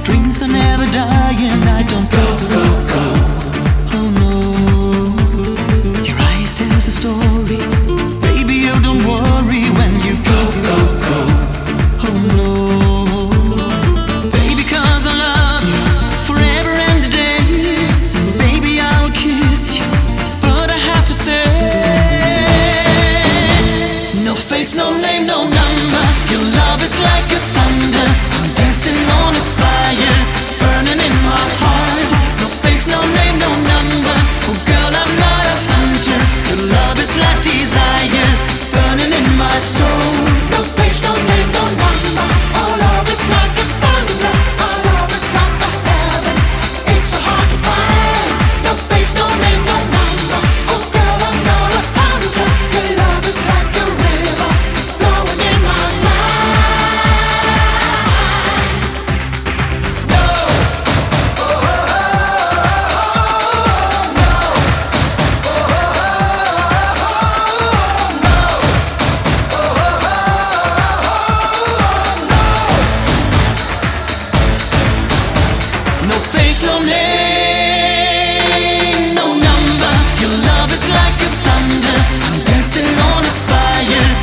Dreams are never dying. I don't go, go, go. Oh no. Your eyes tell the story. Baby, you don't worry when you go, go, go. Oh no. Baby, 'cause I love you forever and a day. Baby, I'll kiss you, but I have to say, no face, no name, no number. Your love is like a thunder. I'm dancing on a fire, burning in my heart. No face, no name, no number. Oh girl, I'm not a hunter. Your love is like desire, burning in my soul. No face, no name, no number. Our love is like a thunder. Our love is like the heaven. It's so hard to find. No face, no name, no number. Oh girl, I'm not a hunter. Your love is like a river flowing in my mind. No. Oh, oh, oh, no. Oh, oh, No face, no name, no number. Your love is like a thunder. I'm dancing on a fire,